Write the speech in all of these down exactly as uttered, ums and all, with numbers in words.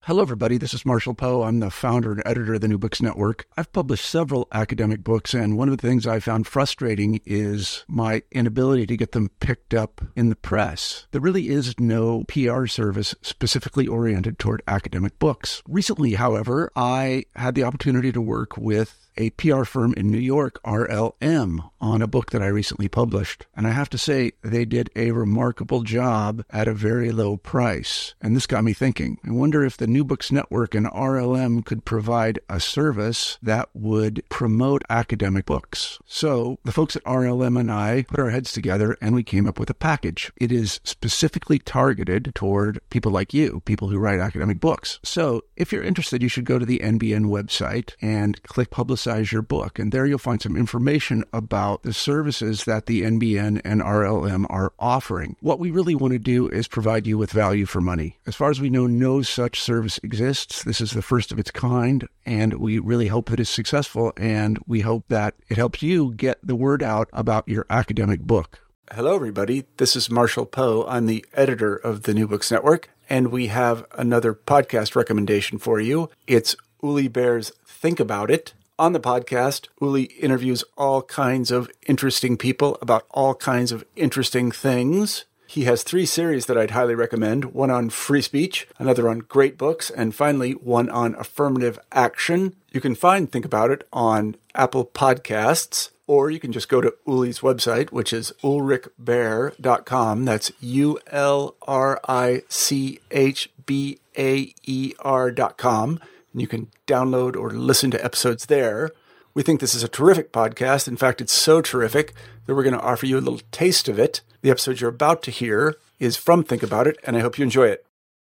Hello, everybody. This is Marshall Poe. I'm the founder and editor of the New Books Network. I've published several academic books, and one of the things I found frustrating is my inability to get them picked up in the press. There really is no P R service specifically oriented toward academic books. Recently, however, I had the opportunity to work with a P R firm in New York, R L M, on a book that I recently published. And I have to say, they did a remarkable job at a very low price. And this got me thinking. I wonder if the New Books Network and R L M could provide a service that would promote academic books. So the folks at R L M and I put our heads together and we came up with a package. It is specifically targeted toward people like you, people who write academic books. So if you're interested, you should go to the N B N website and click Publicize your book, and there you'll find some information about the services that the N B N and R L M are offering. What we really want to do is provide you with value for money. As far as we know, no such service exists. This is the first of its kind, and we really hope that it's successful, and we hope that it helps you get the word out about your academic book. Hello, everybody. This is Marshall Poe. I'm the editor of the New Books Network, and we have another podcast recommendation for you. It's Uli Baer's Think About It. On the podcast, Uli interviews all kinds of interesting people about all kinds of interesting things. He has three series that I'd highly recommend, one on free speech, another on great books, and finally, one on affirmative action. You can find Think About It on Apple Podcasts, or you can just go to Uli's website, which is ulrich baer dot com. That's U L R I C H B A E R dot com. And you can download or listen to episodes there. We think this is a terrific podcast. In fact, it's so terrific that we're going to offer you a little taste of it. The episode you're about to hear is from Think About It, and I hope you enjoy it.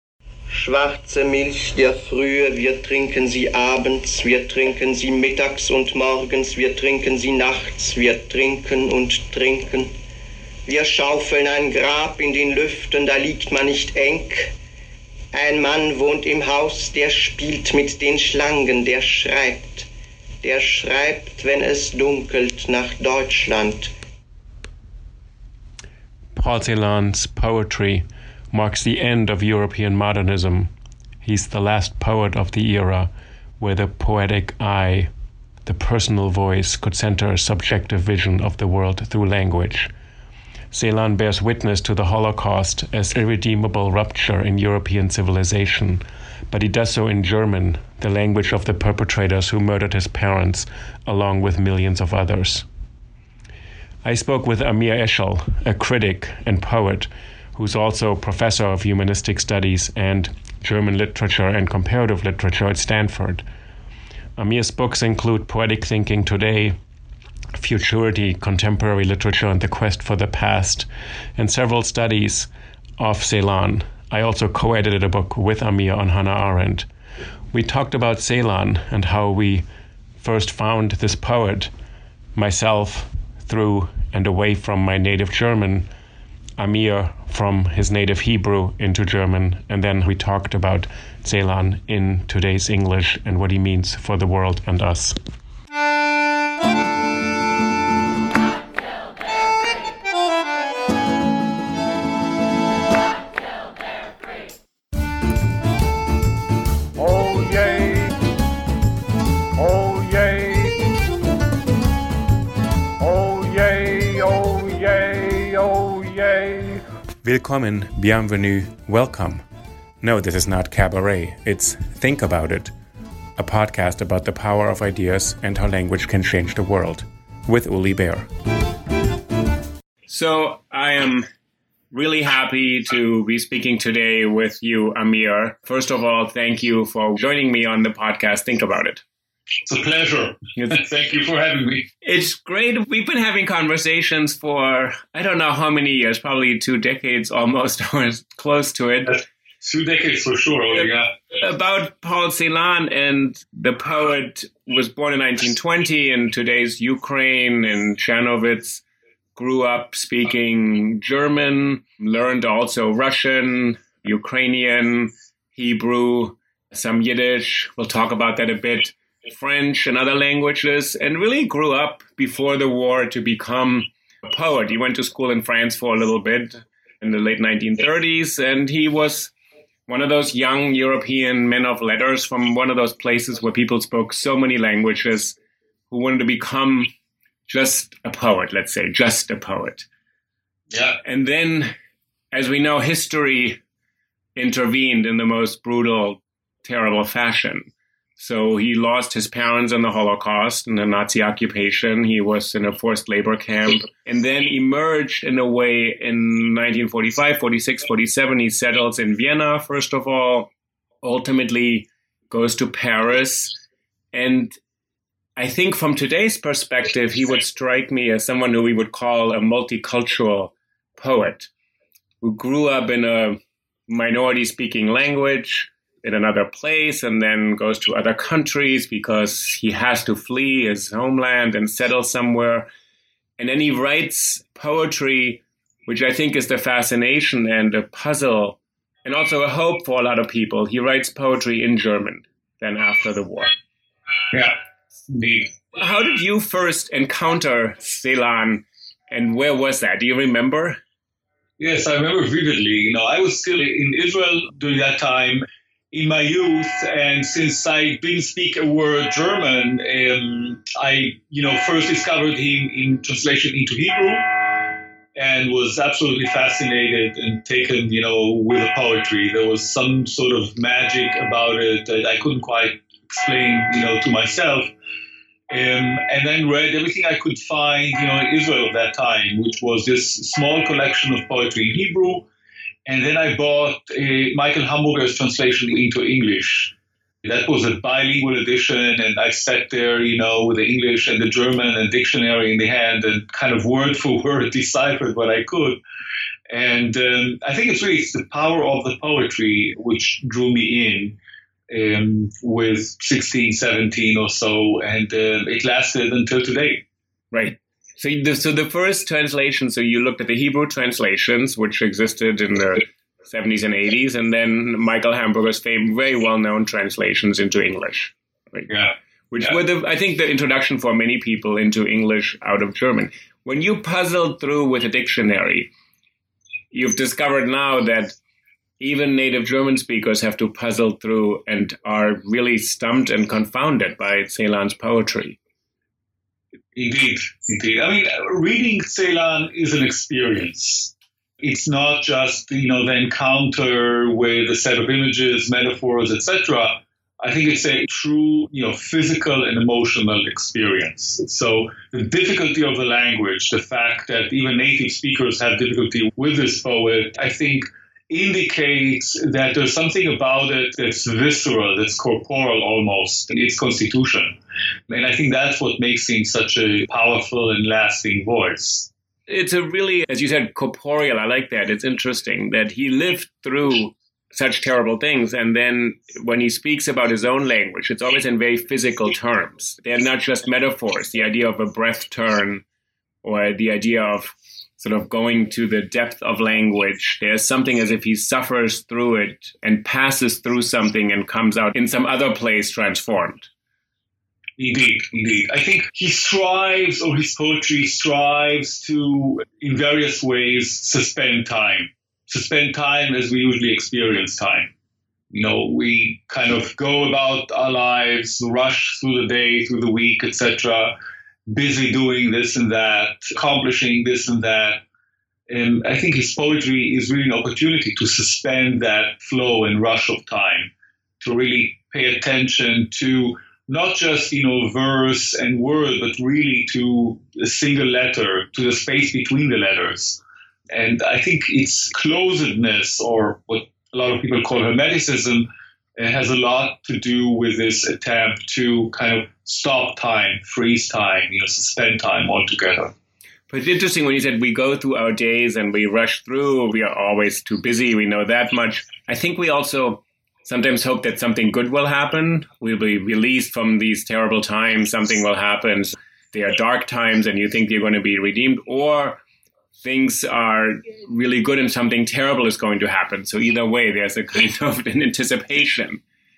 Schwarze Milch der Frühe, wir trinken sie abends, wir trinken sie mittags und morgens, wir trinken sie nachts, wir trinken und trinken. Wir schaufeln ein Grab in den Lüften, da liegt man nicht eng. Ein Mann wohnt im Haus, der spielt mit den Schlangen, der schreibt. Der schreibt, wenn es dunkelt, nach Deutschland. Paul Celan's poetry marks the end of European modernism. He's the last poet of the era where the poetic eye, the personal voice, could center a subjective vision of the world through language. Celan bears witness to the Holocaust as irredeemable rupture in European civilization, but he does so in German, the language of the perpetrators who murdered his parents, along with millions of others. I spoke with Amir Eshel, a critic and poet, who's also professor of humanistic studies and German literature and comparative literature at Stanford. Amir's books include Poetic Thinking Today, Futurity, Contemporary Literature and the Quest for the Past, and several studies of Celan. I also co-edited a book with Amir on Hannah Arendt. We talked about Celan and how we first found this poet, myself through and away from my native German, Amir from his native Hebrew into German, and then we talked about Celan in today's English and what he means for the world and us. Willkommen, bienvenue, welcome. No, this is not cabaret, it's Think About It, a podcast about the power of ideas and how language can change the world, with Uli Baer. So, I am really happy to be speaking today with you, Amir. First of all, thank you for joining me on the podcast Think About It. It's a pleasure. Thank you for having me. It's great. We've been having conversations for, I don't know how many years, probably two decades almost, or close to it. Two decades for sure, oh, yeah. About Paul Celan, and the poet was born in nineteen twenty in today's Ukraine, in Chernovitz, grew up speaking German, learned also Russian, Ukrainian, Hebrew, some Yiddish. We'll talk about that a bit. French and other languages, and really grew up before the war to become a poet. He went to school in France for a little bit in the late nineteen thirties, and he was one of those young European men of letters from one of those places where people spoke so many languages, who wanted to become just a poet, let's say, just a poet. Yeah. And then, as we know, history intervened in the most brutal, terrible fashion. So he lost his parents in the Holocaust, in the Nazi occupation. He was in a forced labor camp, and then emerged in a way in nineteen forty-five, forty-six, forty-seven. He settles in Vienna, first of all, ultimately goes to Paris. And I think from today's perspective, he would strike me as someone who we would call a multicultural poet, who grew up in a minority-speaking language, in another place, and then goes to other countries because he has to flee his homeland and settle somewhere. And then he writes poetry, which I think is the fascination and a puzzle, and also a hope for a lot of people. He writes poetry in German, then after the war. Yeah, indeed. How did you first encounter Ceylan, and where was that? Do you remember? Yes, I remember vividly. You know, I was still in Israel during that time, in my youth, and since I didn't speak a word German, um, I, you know, first discovered him in translation into Hebrew, and was absolutely fascinated and taken, you know, with the poetry. There was some sort of magic about it that I couldn't quite explain, you know, to myself. Um, and then read everything I could find, you know, in Israel at that time, which was this small collection of poetry in Hebrew. And then I bought uh, Michael Hamburger's translation into English. That was a bilingual edition, and I sat there, you know, with the English and the German and dictionary in the hand and kind of word for word deciphered what I could. And um, I think it's really it's the power of the poetry which drew me in um, with sixteen, seventeen or so, and uh, it lasted until today. Right. So the, so the first translation, so you looked at the Hebrew translations, which existed in the seventies and eighties, and then Michael Hamburger's fame, very well-known translations into English. Right? Yeah. Which yeah. were, the, I think, the introduction for many people into English out of German. When you puzzled through with a dictionary, you've discovered now that even native German speakers have to puzzle through and are really stumped and confounded by Ceylan's poetry. Indeed, indeed. I mean, reading Ceylan is an experience. It's not just, you know, the encounter with a set of images, metaphors, et cetera. I think it's a true, you know, physical and emotional experience. So the difficulty of the language, the fact that even native speakers have difficulty with this poet, I think indicates that there's something about it that's visceral, that's corporeal almost in its constitution. And I think that's what makes him such a powerful and lasting voice. It's a really, as you said, corporeal. I like that. It's interesting that he lived through such terrible things. And then when he speaks about his own language, it's always in very physical terms. They're not just metaphors. The idea of a breath turn or the idea of sort of going to the depth of language. There's something as if he suffers through it and passes through something and comes out in some other place transformed. Indeed, indeed. I think he strives, or his poetry strives to, in various ways, suspend time. Suspend time as we usually experience time. You know, we kind of go about our lives, rush through the day, through the week, et cetera, busy doing this and that, accomplishing this and that. And I think his poetry is really an opportunity to suspend that flow and rush of time, to really pay attention to not just, you know, verse and word, but really to a single letter, to the space between the letters. And I think its closedness, or what a lot of people call hermeticism, it has a lot to do with this attempt to kind of stop time, freeze time, you know, suspend time altogether. But it's interesting when you said we go through our days and we rush through, we are always too busy, we know that much. I think we also sometimes hope that something good will happen. We'll be released from these terrible times, something will happen. They are dark times and you think you're going to be redeemed, or things are really good and something terrible is going to happen. So either way, there's a kind of an anticipation.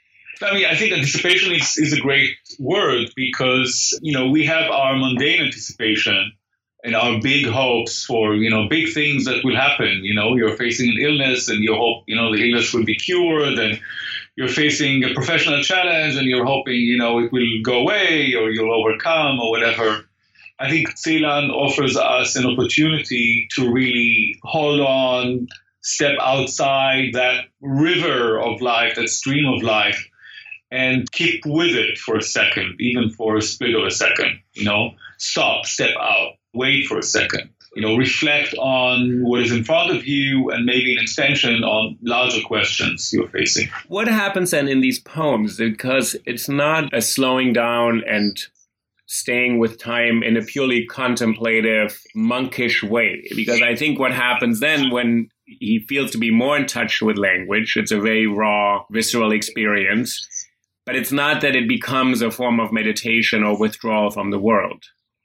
I mean, I think anticipation is, is a great word because, you know, we have our mundane anticipation, and our big hopes for, you know, big things that will happen. You know, you're facing an illness and you hope, you know, the illness will be cured, and you're facing a professional challenge and you're hoping, you know, it will go away or you'll overcome or whatever. I think Ceylon offers us an opportunity to really hold on, step outside that river of life, that stream of life, and keep with it for a second, even for a split of a second. You know, stop, step out, wait for a second. You know, reflect on what is in front of you and maybe an extension on larger questions you're facing. What happens then in these poems? Because it's not a slowing down and staying with time in a purely contemplative, monkish way. Because I think what happens then when he feels to be more in touch with language, it's a very raw, visceral experience. But it's not that it becomes a form of meditation or withdrawal from the world.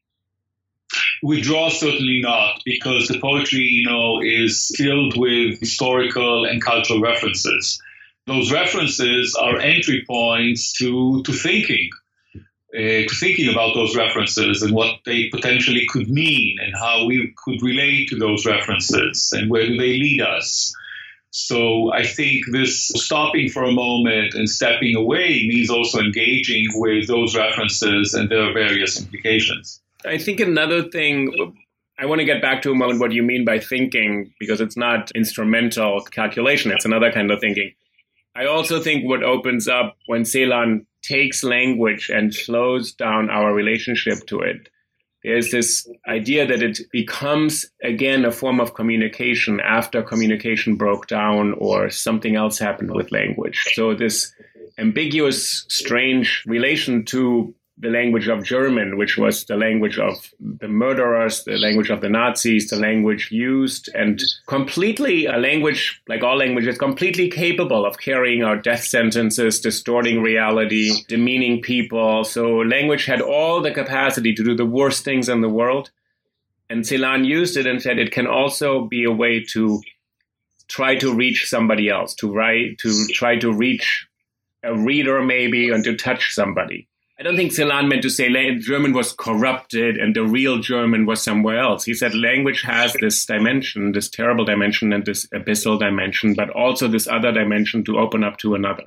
Withdraw, certainly not, because the poetry, you know, is filled with historical and cultural references. Those references are entry points to, to thinking, uh, to thinking about those references and what they potentially could mean and how we could relate to those references and where do they lead us. So I think this stopping for a moment and stepping away means also engaging with those references and their various implications. I think another thing, I want to get back to a moment what you mean by thinking, because it's not instrumental calculation, it's another kind of thinking. I also think what opens up when Celan takes language and slows down our relationship to it, is this idea that it becomes, again, a form of communication after communication broke down or something else happened with language. So this ambiguous, strange relation to the language of German, which was the language of the murderers, the language of the Nazis, the language used, and completely a language, like all languages, completely capable of carrying out death sentences, distorting reality, demeaning people. So language had all the capacity to do the worst things in the world. And Celan used it and said it can also be a way to try to reach somebody else, to write, to try to reach a reader maybe, and to touch somebody. I don't think Celan meant to say German was corrupted and the real German was somewhere else. He said language has this dimension, this terrible dimension and this abyssal dimension, but also this other dimension to open up to another.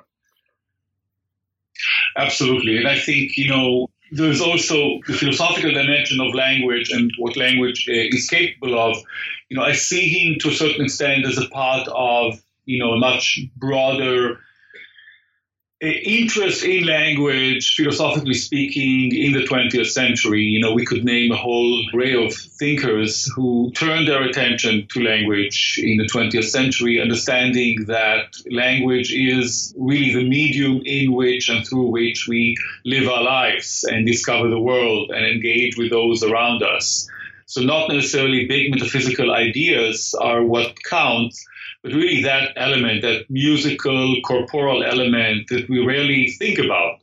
Absolutely. And I think, you know, there's also the philosophical dimension of language and what language uh, is capable of. You know, I see him to a certain extent as a part of, you know, a much broader interest in language, philosophically speaking, in the twentieth century. You know, we could name a whole array of thinkers who turned their attention to language in the twentieth century, understanding that language is really the medium in which and through which we live our lives and discover the world and engage with those around us. So not necessarily big metaphysical ideas are what counts, but really that element, that musical, corporal element that we rarely think about.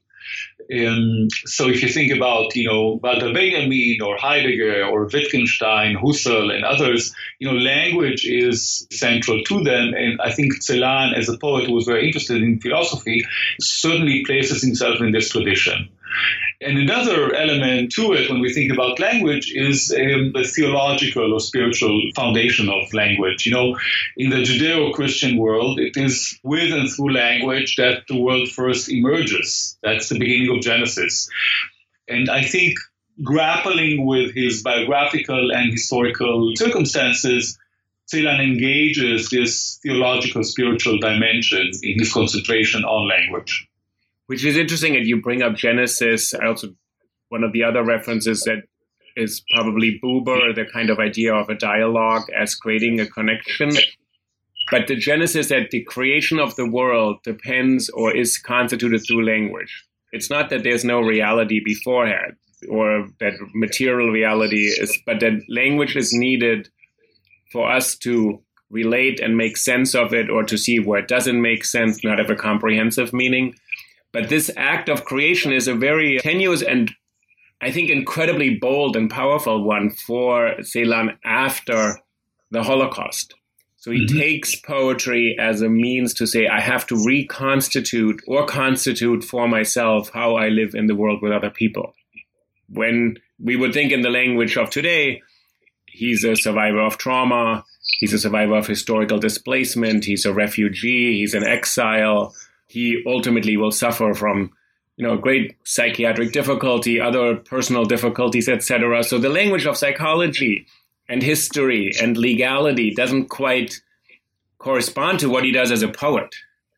And so if you think about, you know, Walter Benjamin or Heidegger or Wittgenstein, Husserl and others, you know, language is central to them. And I think Celan, as a poet who was very interested in philosophy, certainly places himself in this tradition. And another element to it when we think about language is um, the theological or spiritual foundation of language. You know, in the Judeo-Christian world, it is with and through language that the world first emerges. That's the beginning of Genesis. And I think grappling with his biographical and historical circumstances, Celan engages this theological, spiritual dimension in his concentration on language. Which is interesting, and you bring up Genesis. I also, one of the other references that is probably Buber, the kind of idea of a dialogue as creating a connection. But the Genesis, that the creation of the world depends or is constituted through language. It's not that there's no reality beforehand or that material reality is, but that language is needed for us to relate and make sense of it, or to see where it doesn't make sense, not have a comprehensive meaning. But this act of creation is a very tenuous and I think incredibly bold and powerful one for Celan after the Holocaust. So he mm-hmm. takes poetry as a means to say, I have to reconstitute or constitute for myself how I live in the world with other people. When we would think in the language of today, he's a survivor of trauma. He's a survivor of historical displacement. He's a refugee. He's an exile. He ultimately will suffer from, you know, great psychiatric difficulty, other personal difficulties, et cetera. So the language of psychology and history and legality doesn't quite correspond to what he does as a poet.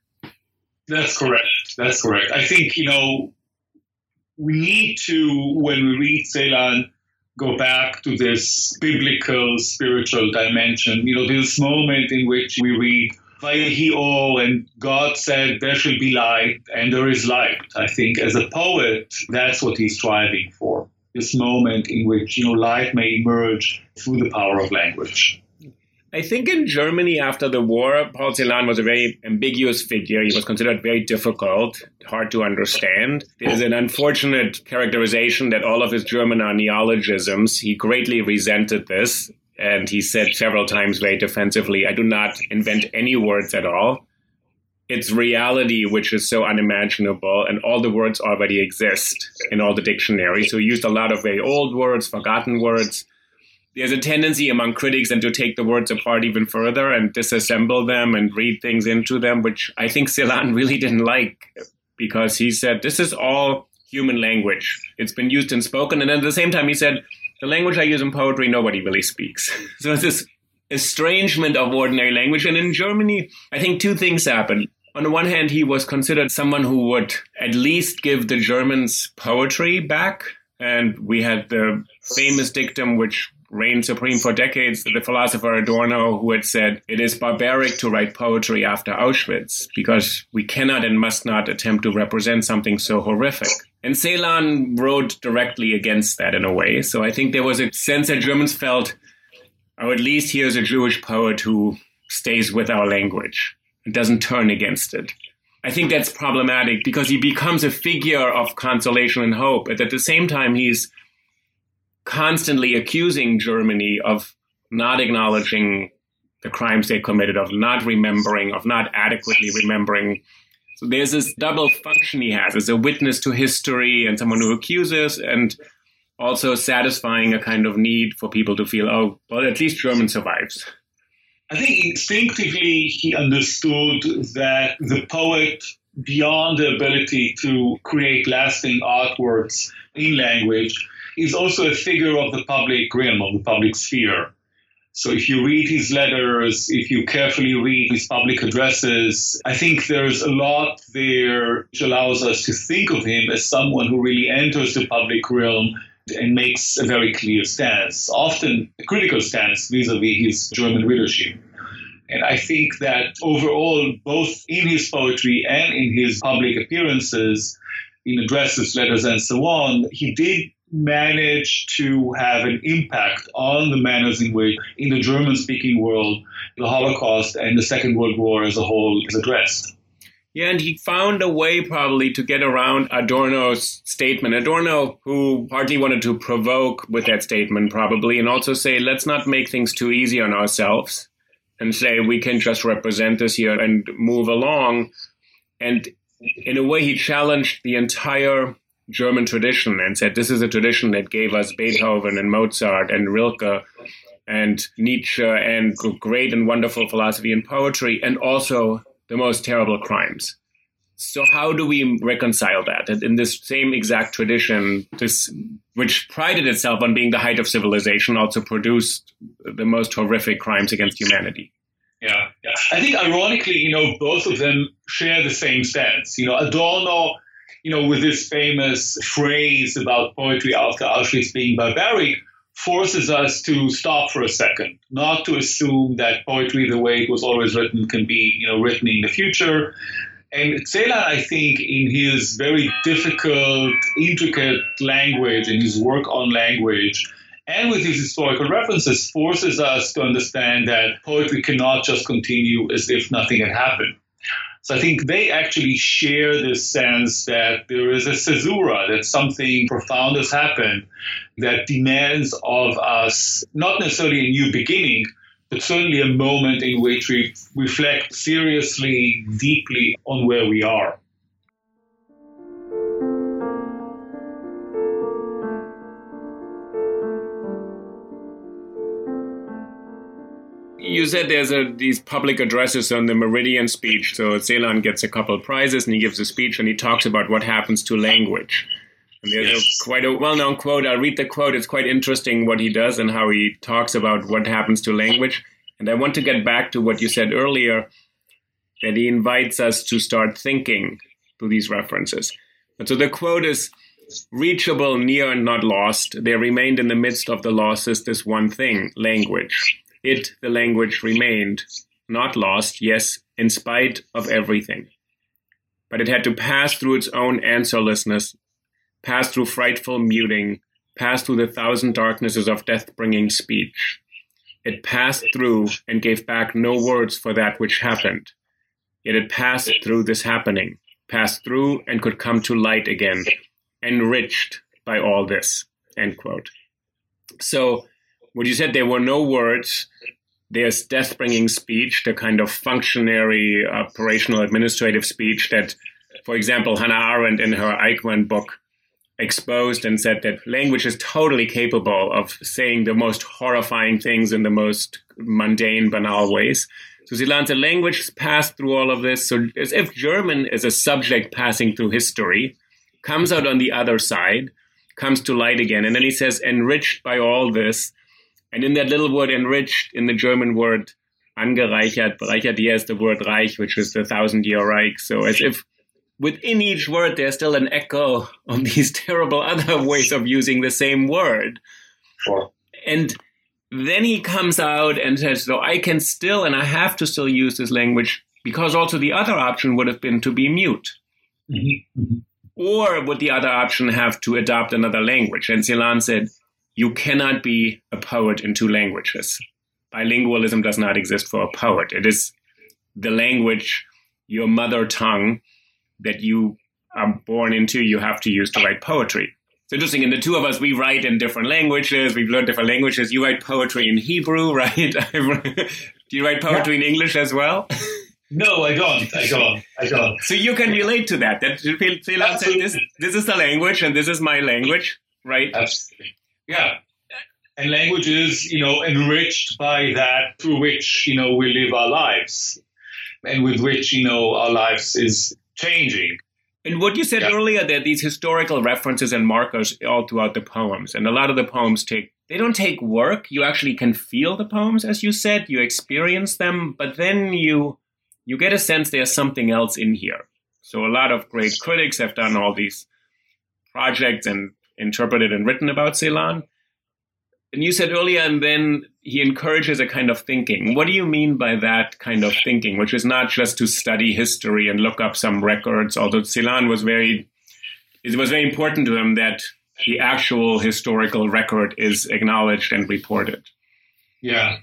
That's correct. That's correct. I think, you know, we need to, when we read Celan, go back to this biblical, spiritual dimension. You know, this moment in which we read, Vayehi and God said, there shall be light, and there is light. I think as a poet, that's what he's striving for. This moment in which, you know, light may emerge through the power of language. I think in Germany after the war, Paul Celan was a very ambiguous figure. He was considered very difficult, hard to understand. There's an unfortunate characterization that all of his German are neologisms. He greatly resented this, and he said several times very defensively, I do not invent any words at all. It's reality which is so unimaginable, and all the words already exist in all the dictionaries. So he used a lot of very old words, forgotten words. There's a tendency among critics then to take the words apart even further and disassemble them and read things into them, which I think Celan really didn't like, because he said, this is all human language. It's been used and spoken. And at the same time, he said, the language I use in poetry, nobody really speaks. So it's this estrangement of ordinary language. And in Germany, I think two things happened. On the one hand, he was considered someone who would at least give the Germans poetry back. And we had the famous dictum, which reigned supreme for decades, the philosopher Adorno, who had said, it is barbaric to write poetry after Auschwitz, because we cannot and must not attempt to represent something so horrific. And Celan wrote directly against that in a way. So I think there was a sense that Germans felt, or at least here's a Jewish poet who stays with our language and doesn't turn against it. I think that's problematic because he becomes a figure of consolation and hope. And at the same time, he's constantly accusing Germany of not acknowledging the crimes they committed, of not remembering, of not adequately remembering. So there's this double function he has as a witness to history and someone who accuses, and also satisfying a kind of need for people to feel, oh, well, at least German survives. I think instinctively he understood that the poet, beyond the ability to create lasting artworks in language, is also a figure of the public realm, of the public sphere. So if you read his letters, if you carefully read his public addresses, I think there's a lot there which allows us to think of him as someone who really enters the public realm and makes a very clear stance, often a critical stance vis-a-vis his German readership. And I think that overall, both in his poetry and in his public appearances, in addresses, letters, and so on, he did manage to have an impact on the manners in which, in the German-speaking world, the Holocaust and the Second World War as a whole is addressed. Yeah, and he found a way probably to get around Adorno's statement. Adorno, who partly wanted to provoke with that statement probably, and also say, let's not make things too easy on ourselves and say we can just represent this here and move along. And in a way, he challenged the entire German tradition and said, this is a tradition that gave us Beethoven and Mozart and Rilke and Nietzsche and great and wonderful philosophy and poetry, and also the most terrible crimes. So how do we reconcile that? That in this same exact tradition, this, which prided itself on being the height of civilization, also produced the most horrific crimes against humanity? Yeah, yeah. I think ironically, you know, both of them share the same stance. You know, Adorno, you know, with this famous phrase about poetry after Auschwitz being barbaric, forces us to stop for a second, not to assume that poetry, the way it was always written, can be, you know, written in the future. And Celan, I think, in his very difficult, intricate language and his work on language, and with his historical references, forces us to understand that poetry cannot just continue as if nothing had happened. So I think they actually share this sense that there is a caesura, that something profound has happened that demands of us not necessarily a new beginning, but certainly a moment in which we reflect seriously, deeply on where we are. you said there's a, these public addresses on the Meridian speech. So Celan gets a couple of prizes and he gives a speech and he talks about what happens to language. And there's yes. a, quite a well-known quote. I'll read the quote. It's quite interesting what he does and how he talks about what happens to language. And I want to get back to what you said earlier, that he invites us to start thinking through these references. And so the quote is, reachable, near, and not lost, there remained in the midst of the losses this one thing, language. It, the language, remained, not lost, yes, in spite of everything. But it had to pass through its own answerlessness, pass through frightful muting, pass through the thousand darknesses of death-bringing speech. It passed through and gave back no words for that which happened. Yet it passed through this happening, passed through and could come to light again, enriched by all this, end quote. So what you said, there were no words. There's death-bringing speech, the kind of functionary, operational, administrative speech that, for example, Hannah Arendt in her Eichmann book exposed and said that language is totally capable of saying the most horrifying things in the most mundane, banal ways. So Celan said language passed through all of this. So as if German is a subject passing through history, comes out on the other side, comes to light again. And then he says, enriched by all this. And in that little word enriched, in the German word angereichert, bereichert, he has the word Reich, which is the thousand-year Reich. So as if within each word, there's still an echo of these terrible other ways of using the same word. Sure. And then he comes out and says, so I can still, and I have to still use this language, because also the other option would have been to be mute. Mm-hmm. Mm-hmm. Or would the other option have to adopt another language? And Celan said, you cannot be a poet in two languages. Bilingualism does not exist for a poet. It is the language, your mother tongue, that you are born into, you have to use to write poetry. It's interesting, in the two of us, we write in different languages. We've learned different languages. You write poetry in Hebrew, right? Do you write poetry yeah. in English as well? No, I don't. I don't. I don't. So you can relate to that. That Celan said, this, this is the language and this is my language, right? Absolutely. Yeah. And language is, you know, enriched by that through which, you know, we live our lives and with which, you know, our lives is changing. And what you said yeah. earlier, that these historical references and markers all throughout the poems, and a lot of the poems take, they don't take work. You actually can feel the poems, as you said, you experience them, but then you you get a sense there's something else in here. So a lot of great critics have done all these projects and interpreted and written about Celan. And you said earlier, and then he encourages a kind of thinking. What do you mean by that kind of thinking, which is not just to study history and look up some records, although Celan was very, it was very important to him that the actual historical record is acknowledged and reported. Yeah.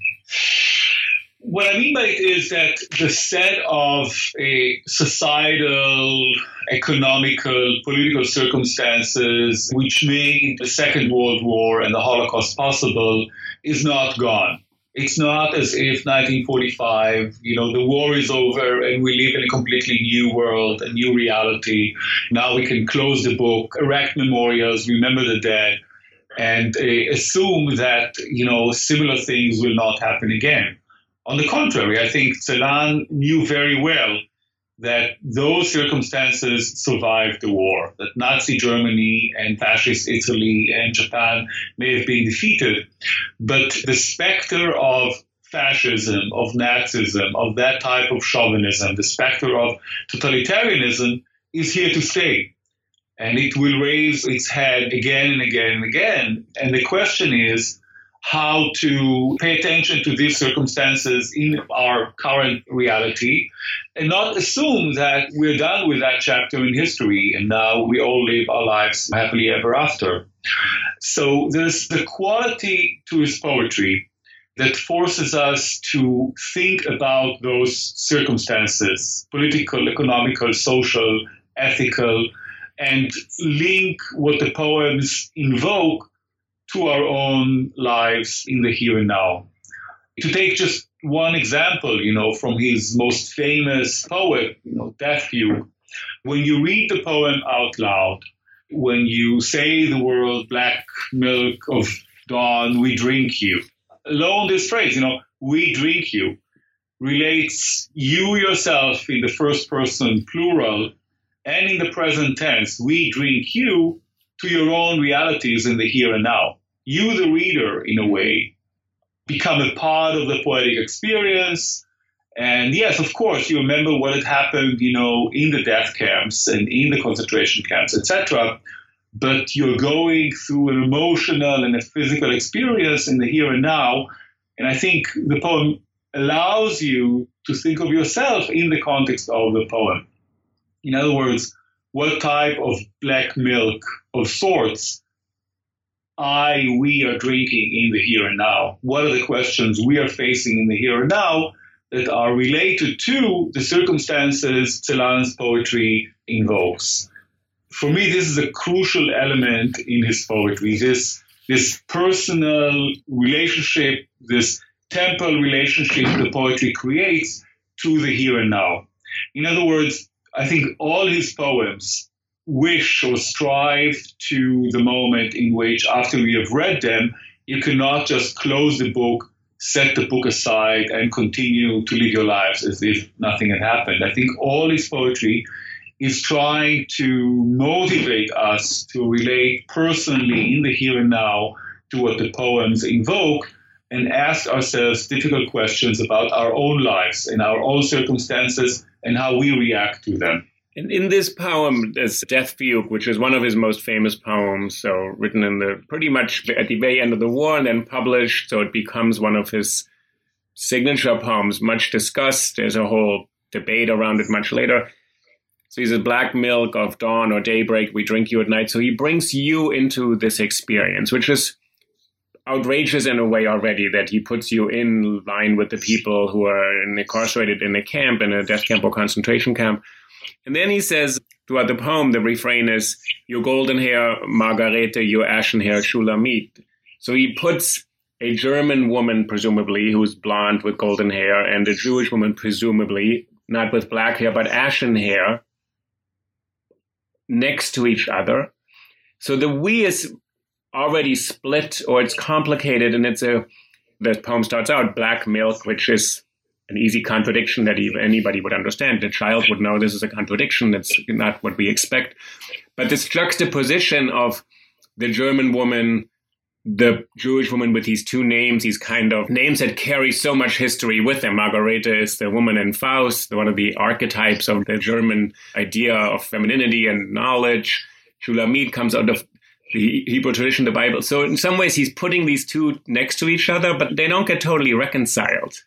What I mean by it is that the set of a societal, economical, political circumstances which made the Second World War and the Holocaust possible is not gone. It's not as if nineteen forty-five, you know, the war is over and we live in a completely new world, a new reality. Now we can close the book, erect memorials, remember the dead, and uh, assume that, you know, similar things will not happen again. On the contrary, I think Celan knew very well that those circumstances survived the war, that Nazi Germany and fascist Italy and Japan may have been defeated, but the specter of fascism, of Nazism, of that type of chauvinism, the specter of totalitarianism is here to stay. And it will raise its head again and again and again. And the question is, how to pay attention to these circumstances in our current reality and not assume that we're done with that chapter in history and now we all live our lives happily ever after. So there's the quality to his poetry that forces us to think about those circumstances, political, economical, social, ethical, and link what the poems invoke to our own lives in the here and now. To take just one example, you know, from his most famous poet, you know, Death Fugue, when you read the poem out loud, when you say the word black milk of dawn, we drink you, alone this phrase, you know, we drink you, relates you yourself in the first person plural and in the present tense, we drink you, to your own realities in the here and now. You, the reader, in a way, become a part of the poetic experience. And yes, of course, you remember what had happened, you know, in the death camps and in the concentration camps, et cetera. But you're going through an emotional and a physical experience in the here and now. And I think the poem allows you to think of yourself in the context of the poem. In other words, what type of black milk of sorts I, we are drinking in the here and now? What are the questions we are facing in the here and now that are related to the circumstances Celan's poetry invokes? For me, this is a crucial element in his poetry, this, this personal relationship, this temporal relationship the poetry creates to the here and now. In other words, I think all his poems wish or strive to the moment in which, after we have read them, you cannot just close the book, set the book aside, and continue to live your lives as if nothing had happened. I think all his poetry is trying to motivate us to relate personally in the here and now to what the poems invoke and ask ourselves difficult questions about our own lives and our own circumstances and how we react to them. And in this poem, there's Death Fugue, which is one of his most famous poems, so written in the pretty much at the very end of the war and then published, so it becomes one of his signature poems, much discussed. There's a whole debate around it much later. So he says, black milk of dawn or daybreak, we drink you at night. So he brings you into this experience, which is outrageous in a way already, that he puts you in line with the people who are incarcerated in a camp, in a death camp or concentration camp. And then he says, throughout the poem, the refrain is, your golden hair, Margarete, your ashen hair, Shulamit. So he puts a German woman, presumably, who's blonde with golden hair, and a Jewish woman, presumably, not with black hair, but ashen hair, next to each other. So the we is already split, or it's complicated, and it's a, the poem starts out, black milk, which is an easy contradiction that even anybody would understand. The child would know this is a contradiction. That's not what we expect. But this juxtaposition of the German woman, the Jewish woman with these two names, these kind of names that carry so much history with them. Margarete is the woman in Faust, one of the archetypes of the German idea of femininity and knowledge. Shulamit comes out of the Hebrew tradition, the Bible. So in some ways, he's putting these two next to each other, but they don't get totally reconciled.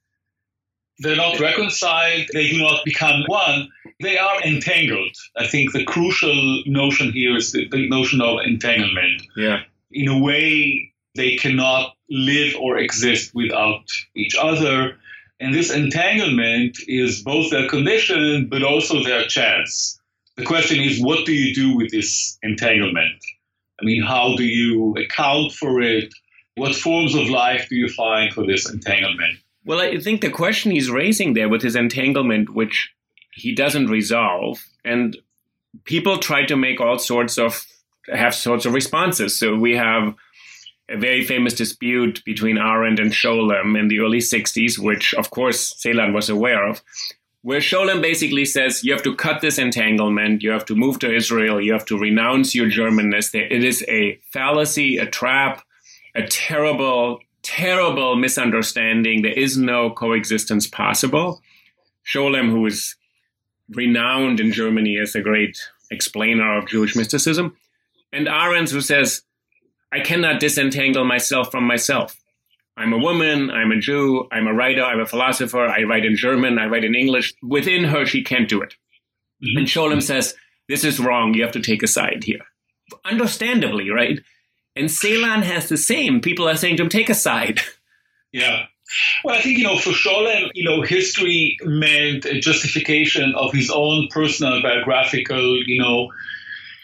They're not reconciled. They do not become one. They are entangled. I think the crucial notion here is the, the notion of entanglement. Yeah. In a way, they cannot live or exist without each other. And this entanglement is both their condition, but also their chance. The question is, what do you do with this entanglement? I mean, how do you account for it? What forms of life do you find for this entanglement? Well, I think the question he's raising there with his entanglement, which he doesn't resolve, and people try to make all sorts of, have sorts of responses. So we have a very famous dispute between Arendt and Scholem in the early sixties, which, of course, Celan was aware of, where Scholem basically says, you have to cut this entanglement, you have to move to Israel, you have to renounce your Germanness. It is a fallacy, a trap, a terrible terrible misunderstanding. There is no coexistence possible. Scholem, who is renowned in Germany as a great explainer of Jewish mysticism, and Arendt, who says, I cannot disentangle myself from myself. I'm a woman, I'm a Jew, I'm a writer, I'm a philosopher, I write in German, I write in English. Within her, she can't do it. Mm-hmm. And Scholem says, this is wrong, you have to take a side here. Understandably, right? And Celan has the same. People are saying to him, take a side. Yeah. Well, I think, you know, for Scholem, you know, history meant a justification of his own personal biographical, you know,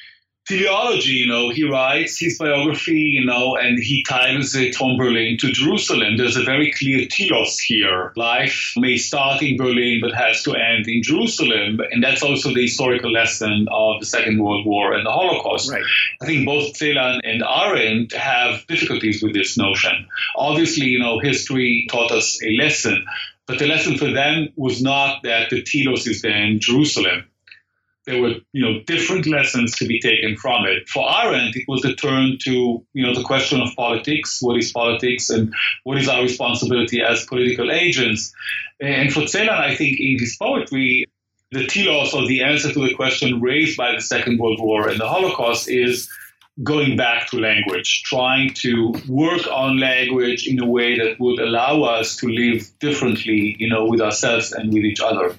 teleology, you know, he writes his biography, you know, and he titles it From Berlin to Jerusalem. There's a very clear telos here. Life may start in Berlin, but has to end in Jerusalem. And that's also the historical lesson of the Second World War and the Holocaust. Right. I think both Celan and Arendt have difficulties with this notion. Obviously, you know, history taught us a lesson, but the lesson for them was not that the telos is then Jerusalem. There were, you know, different lessons to be taken from it. For Arendt, it was the turn to, you know, the question of politics. What is politics and what is our responsibility as political agents? And for Celan, I think in his poetry, the telos, or the answer to the question raised by the Second World War and the Holocaust, is going back to language, trying to work on language in a way that would allow us to live differently, you know, with ourselves and with each other.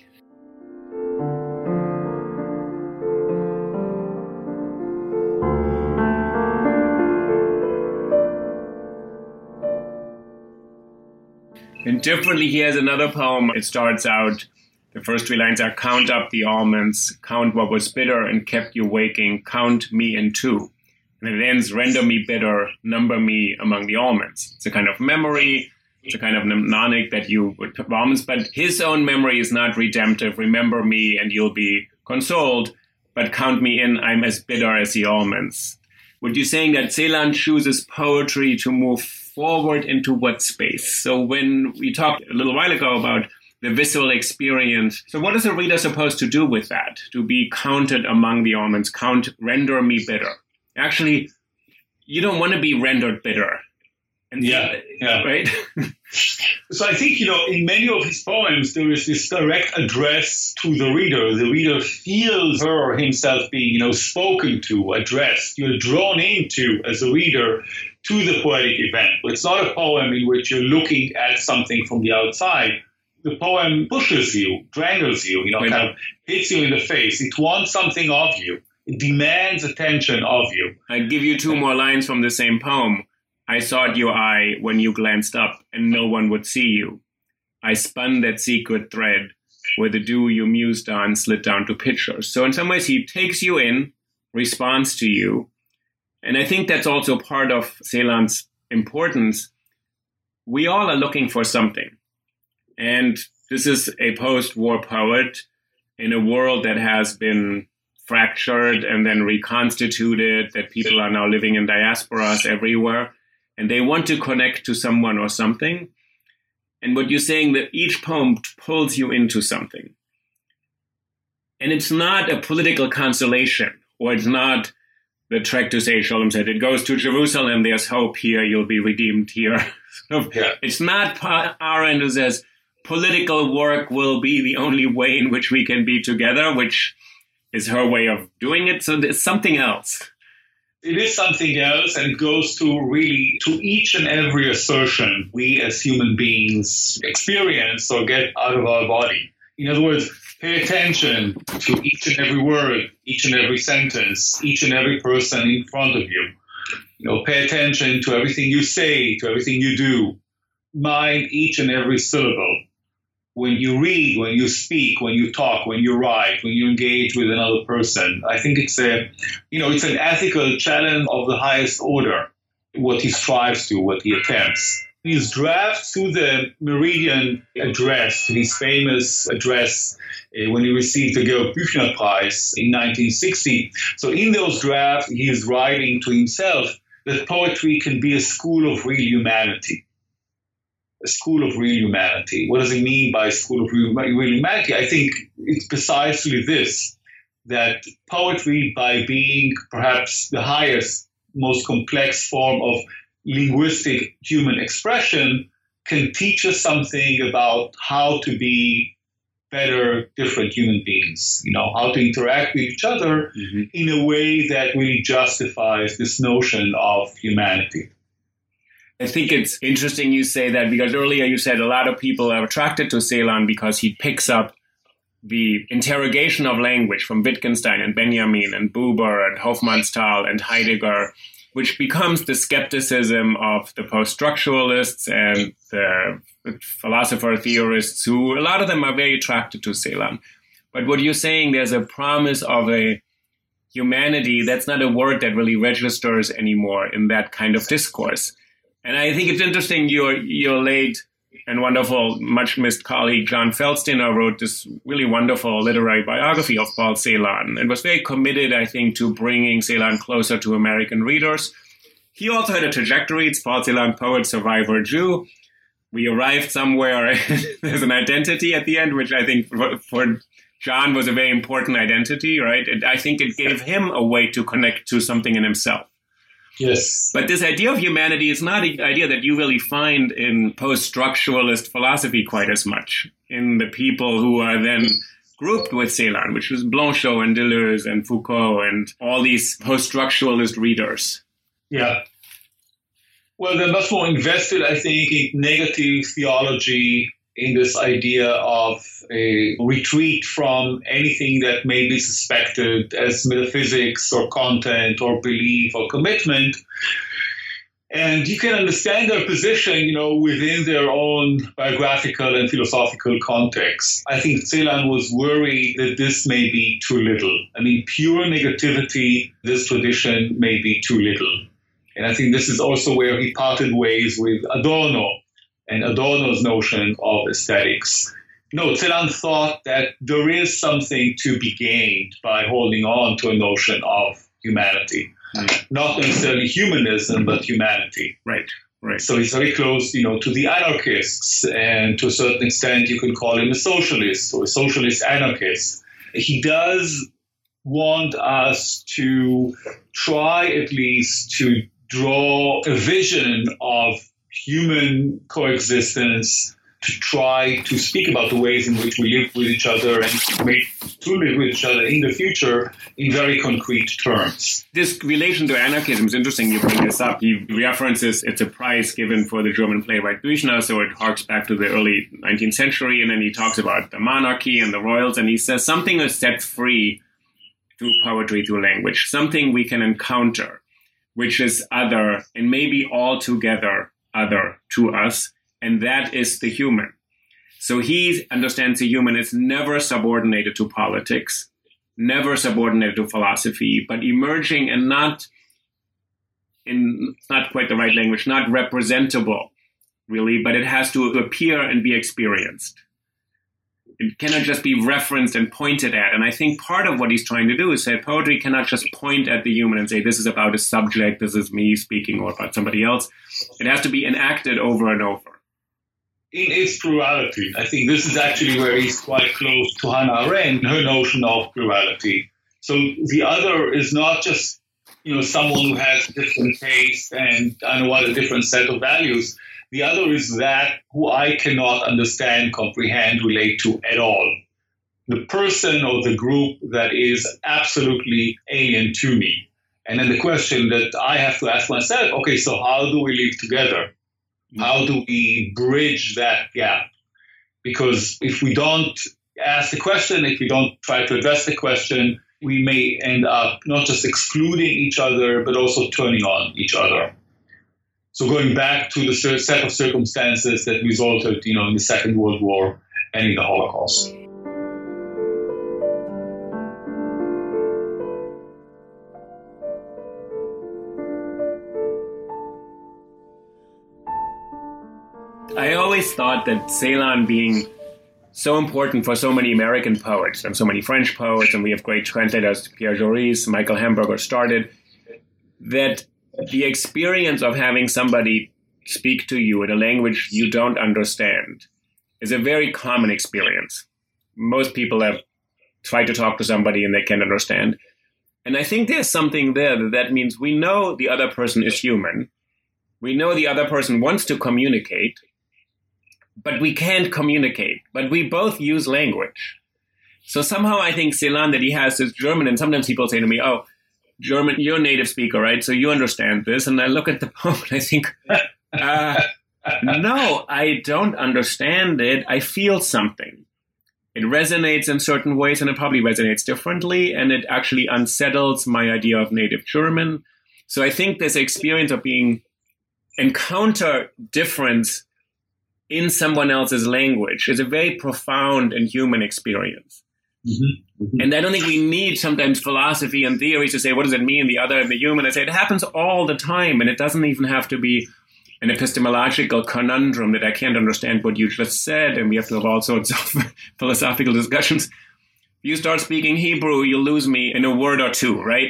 And differently, he has another poem. It starts out, the first three lines are, count up the almonds, count what was bitter and kept you waking, count me in two. And it ends, render me bitter, number me among the almonds. It's a kind of memory, it's a kind of mnemonic that you would put almonds, but his own memory is not redemptive. Remember me and you'll be consoled, but count me in, I'm as bitter as the almonds. Would you saying that Celan chooses poetry to move forward into what space? So when we talked a little while ago about the visual experience, so what is a reader supposed to do with that? To be counted among the almonds, count, render me bitter. Actually, you don't want to be rendered bitter. And yeah, yeah. Right? So I think, you know, in many of his poems, there is this direct address to the reader. The reader feels her or himself being, you know, spoken to, addressed. You're drawn into, as a reader, to the poetic event. It's not a poem in which you're looking at something from the outside. The poem pushes you, strangles you, you know, Wait, kind of hits you in the face. It wants something of you. It demands attention of you. I'd give you two more lines from the same poem. I sought your eye when you glanced up, and no one would see you. I spun that secret thread where the dew you mused on slid down to pictures. So in some ways, he takes you in, responds to you. And I think that's also part of Celan's importance. We all are looking for something. And this is a post-war poet in a world that has been fractured and then reconstituted, that people are now living in diasporas everywhere. And they want to connect to someone or something. And what you're saying, that each poem pulls you into something. And it's not a political consolation, or it's not the trek to say Shalom said, it goes to Jerusalem, there's hope here, you'll be redeemed here. So yeah. It's not Arendt who says political work will be the only way in which we can be together, which is her way of doing it. So there's something else. It is something else, and it goes to really to each and every assertion we as human beings experience or get out of our body. In other words, pay attention to each and every word, each and every sentence, each and every person in front of you. You know, pay attention to everything you say, to everything you do. Mind each and every syllable. When you read, when you speak, when you talk, when you write, when you engage with another person, I think it's a, you know, it's an ethical challenge of the highest order, what he strives to, what he attempts. His draft to the Meridian address, his famous address uh, when he received the Georg Büchner Prize in nineteen sixty. So in those drafts, he is writing to himself that poetry can be a school of real humanity. A school of real humanity. What does it mean by a school of real, real humanity? I think it's precisely this, that poetry, by being perhaps the highest, most complex form of linguistic human expression, can teach us something about how to be better, different human beings, you know, how to interact with each other mm-hmm. in a way that really justifies this notion of humanity. I think it's interesting you say that, because earlier you said a lot of people are attracted to Celan because he picks up the interrogation of language from Wittgenstein and Benjamin and Buber and Hofmannsthal and Heidegger, which becomes the skepticism of the post-structuralists and the philosopher theorists, who a lot of them are very attracted to Celan. But what you're saying, there's a promise of a humanity, that's not a word that really registers anymore in that kind of discourse. And I think it's interesting, your your late and wonderful, much missed colleague John Feldsteiner wrote this really wonderful literary biography of Paul Celan and was very committed, I think, to bringing Celan closer to American readers. He also had a trajectory. It's Paul Celan, poet, survivor, Jew. We arrived somewhere. There's an identity at the end, which I think for, for John was a very important identity, right? And I think it gave him a way to connect to something in himself. Yes. But this idea of humanity is not an idea that you really find in post-structuralist philosophy quite as much, in the people who are then grouped with Celan, which is Blanchot and Deleuze and Foucault and all these post-structuralist readers. Yeah. Well, they're much more invested, I think, in negative theology, in this idea of a retreat from anything that may be suspected as metaphysics or content or belief or commitment. And you can understand their position, you know, within their own biographical and philosophical context. I think Celan was worried that this may be too little. I mean, pure negativity, this tradition may be too little. And I think this is also where he parted ways with Adorno and Adorno's notion of aesthetics. No, Celan thought that there is something to be gained by holding on to a notion of humanity. Mm. Not necessarily humanism, but humanity. Right, right. So he's very close, you know, to the anarchists, and to a certain extent you can call him a socialist or a socialist anarchist. He does want us to try at least to draw a vision of human coexistence, to try to speak about the ways in which we live with each other and make to live with each other in the future in very concrete terms. This relation to anarchism is interesting. You bring this up. He references it's a prize given for the German playwright Büchner, so it harks back to the early nineteenth century, and then he talks about the monarchy and the royals, and he says something is set free through poetry, through language, something we can encounter, which is other and maybe altogether other to us, and that is the human. So he understands the human is never subordinated to politics, never subordinated to philosophy, but emerging and not, in it's not quite the right language, not representable, really, but it has to appear and be experienced. It cannot just be referenced and pointed at. And I think part of what he's trying to do is say poetry cannot just point at the human and say, this is about a subject, this is me speaking, or about somebody else. It has to be enacted over and over. In its plurality. I think this is actually where he's quite close to Hannah Arendt, her notion of plurality. So the other is not just, you know, someone who has different tastes and, and what a different set of values. The other is that who I cannot understand, comprehend, relate to at all. The person or the group that is absolutely alien to me. And then the question that I have to ask myself, okay, so how do we live together? How do we bridge that gap? Because if we don't ask the question, if we don't try to address the question, we may end up not just excluding each other, but also turning on each other. So going back to the set of circumstances that resulted, you know, in the Second World War and in the Holocaust. I always thought that Celan being so important for so many American poets and so many French poets, and we have great translators, Pierre Joris, Michael Hamburger started, that the experience of having somebody speak to you in a language you don't understand is a very common experience. Most people have tried to talk to somebody and they can't understand. And I think there's something there that, that means we know the other person is human. We know the other person wants to communicate, but we can't communicate. But we both use language. So somehow I think Celan, that he has this German, and sometimes people say to me, oh, German, you're a native speaker, right? So you understand this. And I look at the poem and I think, uh, no, I don't understand it. I feel something. It resonates in certain ways, and it probably resonates differently. And it actually unsettles my idea of native German. So I think this experience of being encounter difference in someone else's language is a very profound and human experience Mm-hmm. Mm-hmm. And I don't think we need sometimes philosophy and theory to say, what does it mean, the other and the human? I say it happens all the time, and it doesn't even have to be an epistemological conundrum that I can't understand what you just said, and we have to have all sorts of philosophical discussions. If you start speaking Hebrew, you'll lose me in a word or two, right?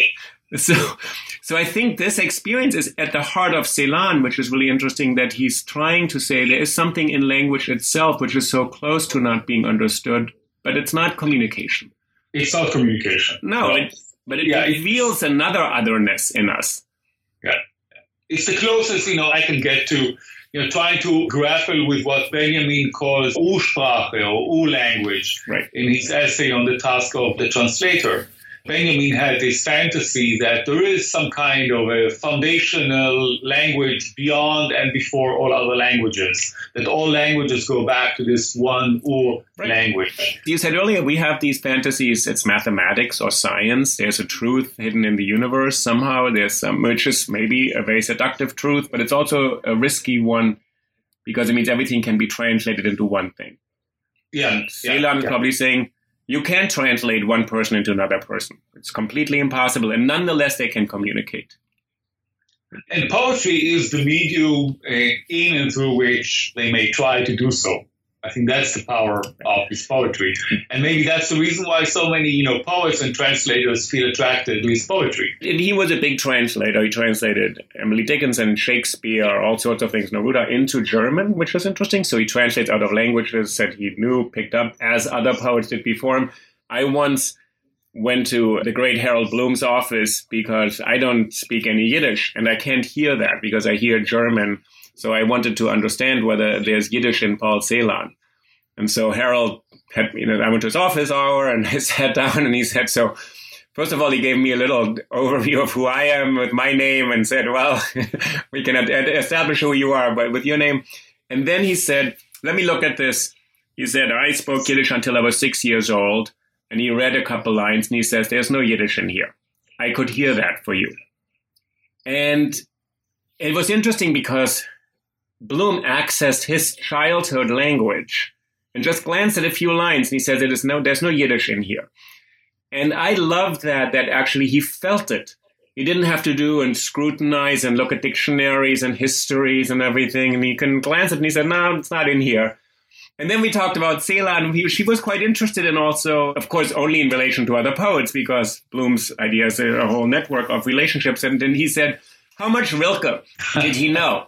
so so I think this experience is at the heart of Celan, which is really interesting, that he's trying to say there is something in language itself which is so close to not being understood, but it's not communication. It's not communication. No, no. It, but it yeah, reveals another otherness in us. Yeah. It's the closest, you know, I can get to, you know, trying to grapple with what Benjamin calls Ursprache or U-language right. in his essay on the task of the translator. Benjamin had this fantasy that there is some kind of a foundational language beyond and before all other languages, that all languages go back to this one Ur right. language. You said earlier we have these fantasies, it's mathematics or science, there's a truth hidden in the universe somehow, there's some, which is maybe a very seductive truth, but it's also a risky one because it means everything can be translated into one thing. Yeah. Celan yeah, is yeah. probably saying, you can't translate one person into another person. It's completely impossible, and nonetheless they can communicate. And poetry is the medium uh, in and through which they may try to do so. I think that's the power of his poetry. And maybe that's the reason why so many, you know, poets and translators feel attracted to his poetry. And he was a big translator. He translated Emily Dickinson, Shakespeare, all sorts of things, Neruda, into German, which was interesting. So he translates out of languages that he knew, picked up, as other poets did before him. I once went to the great Harold Bloom's office because I don't speak any Yiddish, and I can't hear that because I hear German. So I wanted to understand whether there's Yiddish in Paul Celan. And so Harold had, you know, I went to his office hour and I sat down and he said, so first of all, he gave me a little overview of who I am with my name and said, well, we can establish who you are, but with your name. And then he said, let me look at this. He said, I spoke Yiddish until I was six years old. And he read a couple lines and he says, there's no Yiddish in here. I could hear that for you. And it was interesting because Bloom accessed his childhood language and just glanced at a few lines, and he says, "It is no, there's no Yiddish in here." And I loved that, that actually he felt it. He didn't have to do and scrutinize and look at dictionaries and histories and everything, and he can glance at it and he said, no, it's not in here. And then we talked about Celan. He, she was quite interested in also, of course, only in relation to other poets, because Bloom's idea is a whole network of relationships. And then he said, how much Rilke did he know?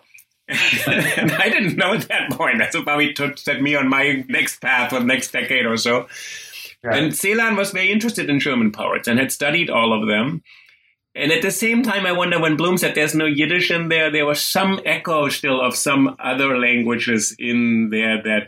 And I didn't know at that point. That's how he took, set me on my next path for the next decade or so. Yeah. And Celan was very interested in German poets and had studied all of them. And at the same time, I wonder, when Bloom said there's no Yiddish in there, there was some echo still of some other languages in there that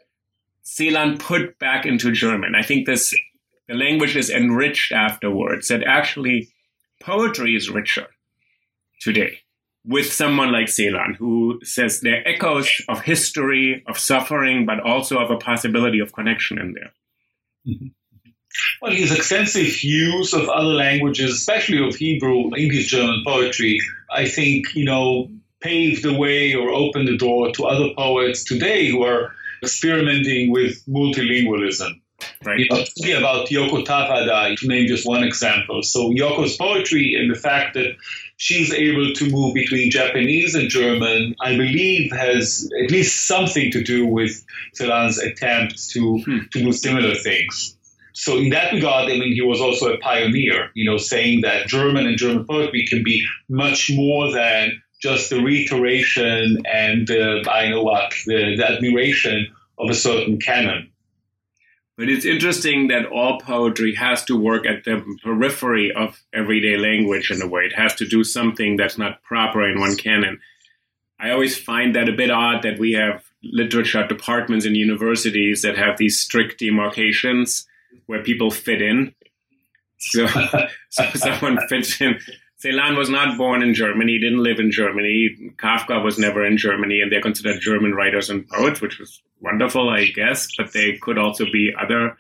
Celan put back into German. I think this the language is enriched afterwards, that actually poetry is richer today with someone like Celan, who says there are echoes of history, of suffering, but also of a possibility of connection in there. Mm-hmm. Well, his extensive use of other languages, especially of Hebrew, in his German poetry, I think, you know, paved the way or opened the door to other poets today who are experimenting with multilingualism. Right. You know, thinking about Yoko Tawada, to name just one example. So Yoko's poetry and the fact that she's able to move between Japanese and German, I believe, has at least something to do with Celan's attempt to, hmm. to do similar things. So in that regard, I mean, he was also a pioneer, you know, saying that German and German poetry can be much more than just the reiteration and the, I know what, the, the admiration of a certain canon. But it's interesting that all poetry has to work at the periphery of everyday language in a way. It has to do something that's not proper in one canon. I always find that a bit odd that we have literature departments in universities that have these strict demarcations where people fit in. So, so someone fits in. Celan was not born in Germany, didn't live in Germany. Kafka was never in Germany, and they're considered German writers and poets, which was wonderful, I guess, but they could also be other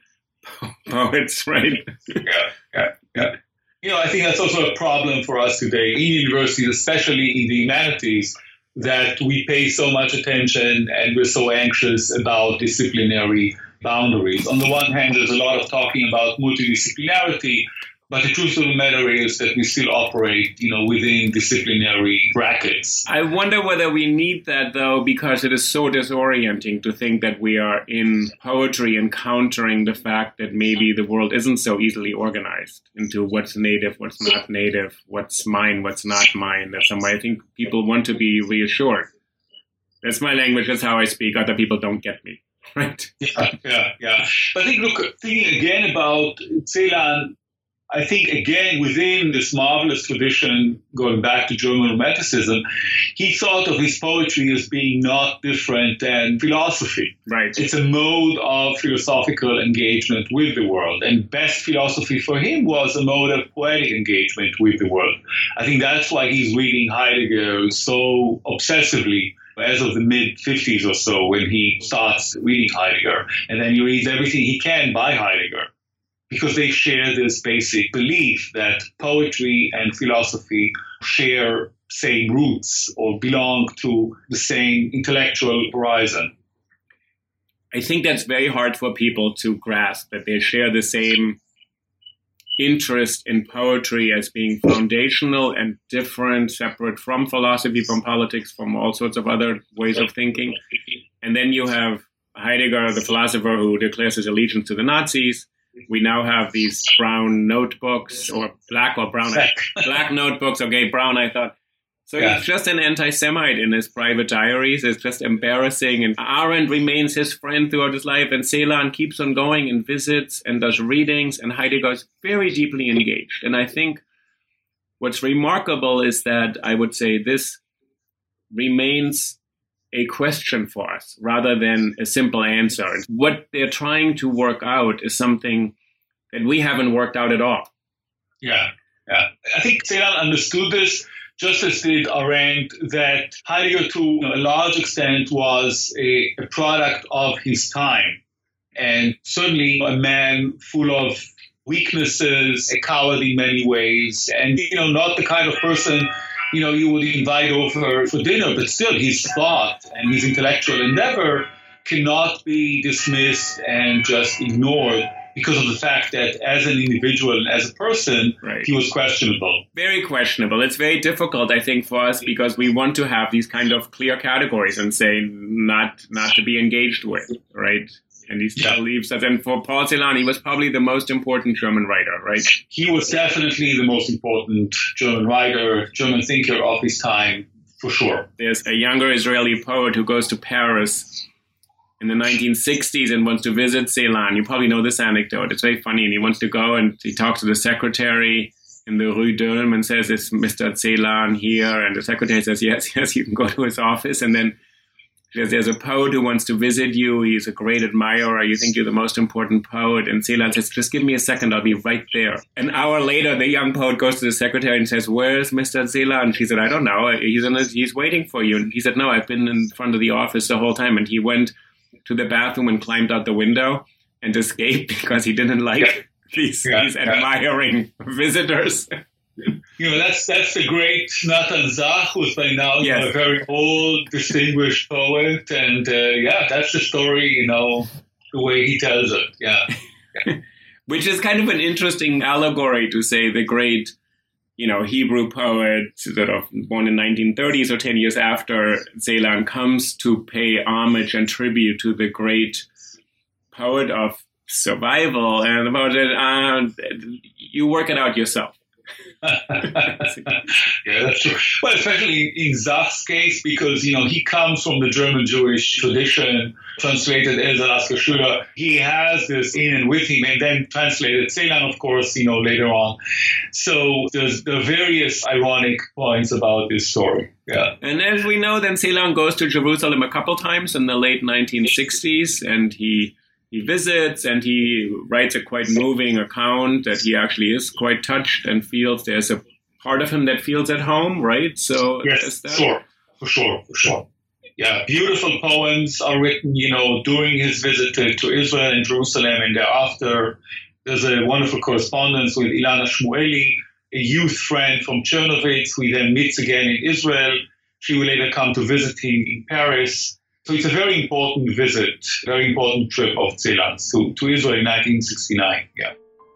poets, right? Yeah, yeah, yeah. You know, I think that's also a problem for us today in universities, especially in the humanities, that we pay so much attention and we're so anxious about disciplinary boundaries. On the one hand, there's a lot of talking about multidisciplinarity, but the truth of the matter is that we still operate, you know, within disciplinary brackets. I wonder whether we need that, though, because it is so disorienting to think that we are in poetry encountering the fact that maybe the world isn't so easily organized into what's native, what's not native, what's mine, what's not mine. That's somewhere I think people want to be reassured. That's my language. That's how I speak. Other people don't get me. Right? Yeah, yeah, yeah. But I think, look, thinking again about Celan, I think, again, within this marvelous tradition, going back to German Romanticism, he thought of his poetry as being not different than philosophy. Right. It's a mode of philosophical engagement with the world. And best philosophy for him was a mode of poetic engagement with the world. I think that's why he's reading Heidegger so obsessively as of the mid-fifties or so, when he starts reading Heidegger. And then he reads everything he can by Heidegger, because they share this basic belief that poetry and philosophy share same roots or belong to the same intellectual horizon. I think that's very hard for people to grasp, that they share the same interest in poetry as being foundational and different, separate from philosophy, from politics, from all sorts of other ways of thinking. And then you have Heidegger, the philosopher who declares his allegiance to the Nazis. We now have these brown notebooks, or black or brown, black notebooks. Okay, brown, I thought. So yeah. He's just an anti-Semite in his private diaries. It's just embarrassing. And Arendt remains his friend throughout his life. And Celan keeps on going and visits and does readings. And Heidegger is very deeply engaged. And I think what's remarkable is that I would say this remains a question for us rather than a simple answer. What they're trying to work out is something that we haven't worked out at all. Yeah, yeah. I think Celan understood this, just as did Arendt, that Heidegger, to a large extent, was a, a product of his time. And certainly a man full of weaknesses, a coward in many ways, and, you know, not the kind of person, you know, you would invite over for dinner, but still his thought and his intellectual endeavor cannot be dismissed and just ignored because of the fact that as an individual and as a person, right, he was questionable. Very questionable. It's very difficult, I think, for us because we want to have these kind of clear categories and say not not to be engaged with, right? And he still yeah. leaves us. And for Paul Celan, he was probably the most important German writer, right? He was definitely the most important German writer, German thinker of his time, for sure. There's a younger Israeli poet who goes to Paris in the nineteen sixties and wants to visit Celan. You probably know this anecdote. It's very funny. And he wants to go and he talks to the secretary in the Rue d'Ulm and says, "Is Mister Celan here?" And the secretary says, yes, yes, you can go to his office. And then she says, "There's a poet who wants to visit you. He's a great admirer. You think you're the most important poet." And Celan says, "Just give me a second. I'll be right there." An hour later, the young poet goes to the secretary and says, "Where's Mister Celan?" She said, "I don't know. He's in his, he's waiting for you." And he said, "No, I've been in front of the office the whole time." And he went to the bathroom and climbed out the window and escaped because he didn't like yeah. these, yeah. these admiring yeah. visitors. You know, that's that's the great Nathan Zach, who's by now yes. a very old, distinguished poet. And uh, yeah, that's the story, you know, the way he tells it. Yeah. yeah. Which is kind of an interesting allegory to say the great, you know, Hebrew poet sort of born in nineteen thirties or ten years after Celan comes to pay homage and tribute to the great poet of survival. And about it, uh, you work it out yourself. Yeah, that's true. Well, especially in Zach's case, because, you know, he comes from the German Jewish tradition, translated Elsa Lasker Schüler. He has this in and with him, and then translated Celan, of course, you know, later on. So there's the various ironic points about this story. Yeah. And as we know, then Celan goes to Jerusalem a couple times in the late nineteen sixties, and he He visits and he writes a quite moving account that he actually is quite touched and feels there's a part of him that feels at home, right? So yes, that... sure, for sure, for sure. Yeah, beautiful poems are written, you know, during his visit to, to Israel and Jerusalem, and thereafter. There's a wonderful correspondence with Ilana Shmueli, a youth friend from Chernovitz, who he then meets again in Israel. She will later come to visit him in Paris. So So it's a very important visit, very important trip of Celan's to, to Israel in nineteen sixty-nine. Yeah.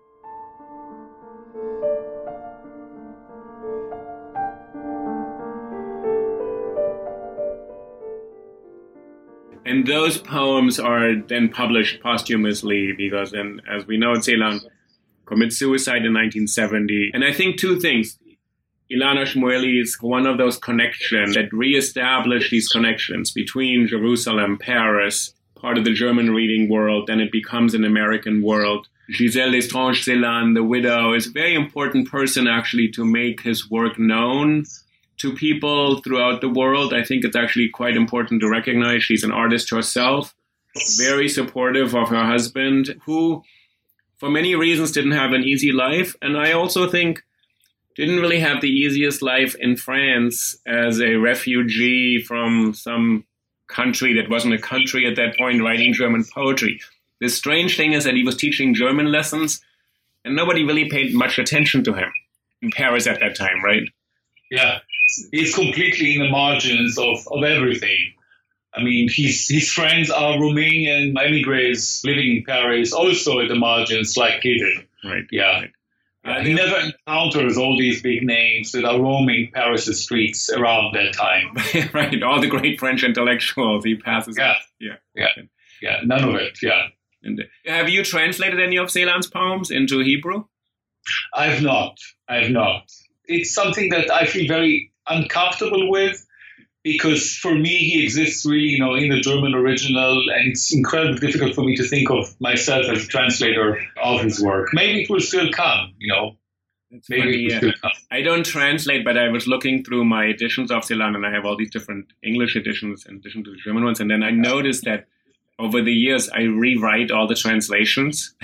And those poems are then published posthumously because then, as we know, Celan commits suicide in nineteen seventy. And I think two things. Ilana Shmueli is one of those connections that reestablished these connections between Jerusalem, Paris, part of the German reading world, then it becomes an American world. Gisèle Lestrange Celan, the widow, is a very important person actually to make his work known to people throughout the world. I think it's actually quite important to recognize she's an artist herself, very supportive of her husband, who for many reasons didn't have an easy life. And I also think didn't really have the easiest life in France as a refugee from some country that wasn't a country at that point, writing German poetry. The strange thing is that he was teaching German lessons and nobody really paid much attention to him in Paris at that time, right? Yeah, he's completely in the margins of, of everything. I mean, his, his friends are Romanian immigrants living in Paris, also at the margins like he did. Right. Yeah. Right. Uh, he never encounters all these big names that are roaming Paris' streets around that time. Right, all the great French intellectuals he passes. Yeah, yeah, yeah, yeah. None of it. Yeah. And uh, have you translated any of Celan's poems into Hebrew? I've not. I've not. It's something that I feel very uncomfortable with because for me he exists really, you know, in the German original, and it's incredibly difficult for me to think of myself as a translator of his work. Maybe it will still come, you know. It's Maybe funny, it will yeah. still come. I don't translate, but I was looking through my editions of Celan, and I have all these different English editions in addition to the German ones, and then I noticed that over the years I rewrite all the translations.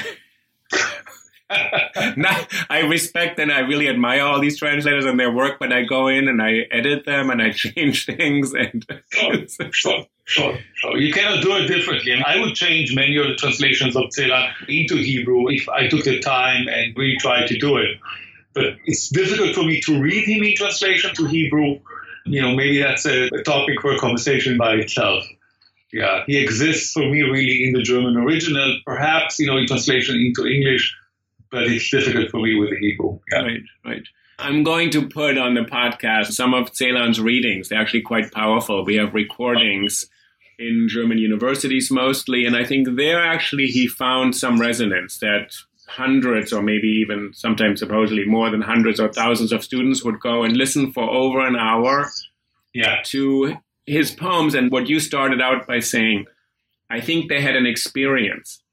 Now, I respect and I really admire all these translators and their work, but I go in and I edit them and I change things. And sure, sure, sure, sure. You cannot do it differently. And I would change many of the translations of Celan into Hebrew if I took the time and really tried to do it. But it's difficult for me to read him in translation to Hebrew. You know, maybe that's a, a topic for a conversation by itself. Yeah, he exists for me really in the German original, perhaps, you know, in translation into English. But it's difficult for me with the Hebrew. Yeah. Right, right. I'm going to put on the podcast some of Celan's readings. They're actually quite powerful. We have recordings in German universities mostly, and I think there actually he found some resonance that hundreds or maybe even sometimes supposedly more than hundreds or thousands of students would go and listen for over an hour yeah. to his poems. And what you started out by saying, I think they had an experience.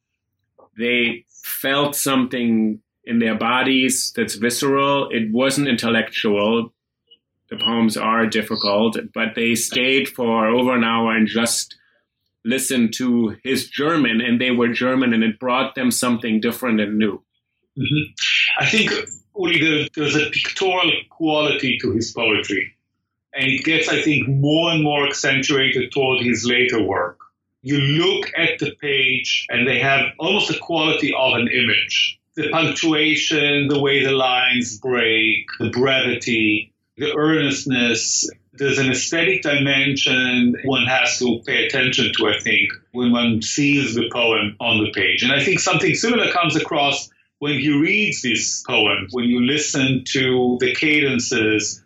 They felt something in their bodies that's visceral. It wasn't intellectual. The poems are difficult, but they stayed for over an hour and just listened to his German, and they were German, and it brought them something different and new. Mm-hmm. I think, Uli, there's a pictorial quality to his poetry, and it gets, I think, more and more accentuated toward his later work. You look at the page and they have almost the quality of an image. The punctuation, the way the lines break, the brevity, the earnestness. There's an aesthetic dimension one has to pay attention to, I think, when one sees the poem on the page. And I think something similar comes across when he reads this poem, when you listen to the cadences,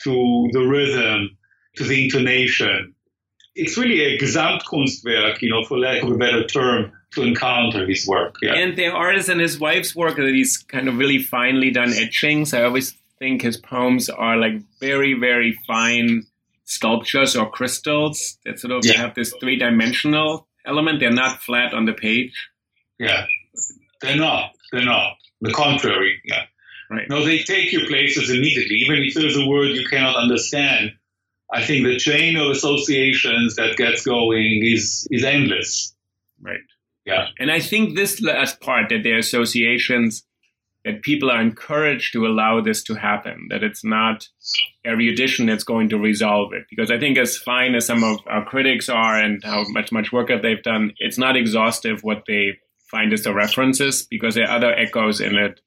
to the rhythm, to the intonation. It's really a Gesamtkunstwerk, you know, for lack of a better term, to encounter his work. Yeah. And the artist and his wife's work, that he's kind of really finely done etchings. I always think his poems are like very, very fine sculptures or crystals that sort of yeah. have this three-dimensional element. They're not flat on the page. Yeah, they're not. They're not. The contrary, yeah. Right. No, they take you places immediately. Even if there's a word you cannot understand, I think the chain of associations that gets going is is endless. Right. Yeah. And I think this last part, that there are associations, that people are encouraged to allow this to happen, that it's not erudition that's going to resolve it. Because I think as fine as some of our critics are and how much, much work that they've done, it's not exhaustive what they find as the references, because there are other echoes in it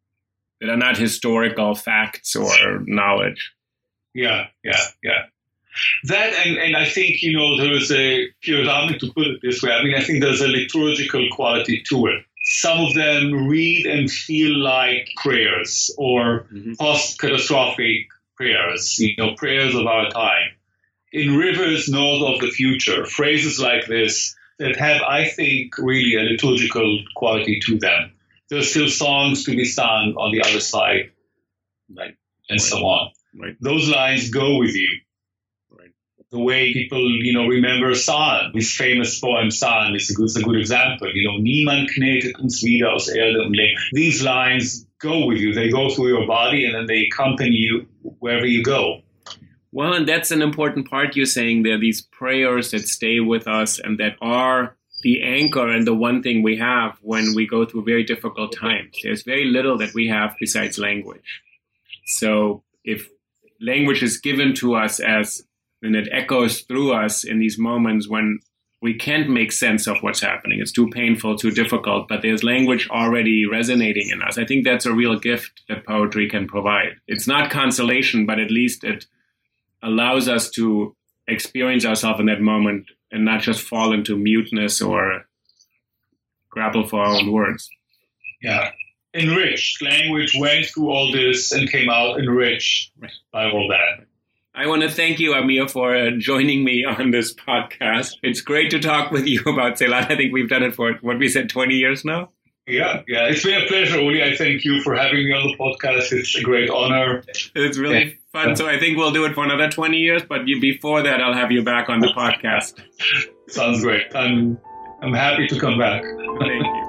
that are not historical facts or knowledge. Yeah, yeah, yeah. That, and, and I think, you know, there is a, if you allow me to put it this way, I mean, I think there's a liturgical quality to it. Some of them read and feel like prayers or mm-hmm. post-catastrophic prayers, you know, prayers of our time. In Rivers North of the Future, phrases like this that have, I think, really a liturgical quality to them. There's still songs to be sung on the other side, right, and right. so on. Right. Those lines go with you. Right. The way people, you know, remember Psalm, his famous poem Psalm is a good, is a good example. You know, Niemand knetet uns wieder aus Erde und Lehm. These lines go with you. They go through your body and then they accompany you wherever you go. Well, and that's an important part you're saying there, these prayers that stay with us and that are the anchor and the one thing we have when we go through very difficult times. There's very little that we have besides language. So if language is given to us as, and it echoes through us in these moments when we can't make sense of what's happening, it's too painful, too difficult, but there's language already resonating in us. I think that's a real gift that poetry can provide. It's not consolation, but at least it allows us to experience ourselves in that moment and not just fall into muteness or grapple for our own words. Yeah. Enriched. Language went through all this and came out enriched by all that. I want to thank you, Amir, for uh, joining me on this podcast. It's great to talk with you about Ceylan. I think we've done it for, what we said, twenty years now? Yeah, yeah. It's been a pleasure, Uli. I thank you for having me on the podcast. It's a great honor. It's really yeah. fun. So I think we'll do it for another twenty years, but you, before that, I'll have you back on the podcast. Sounds great. I'm, I'm happy to come back. Thank you.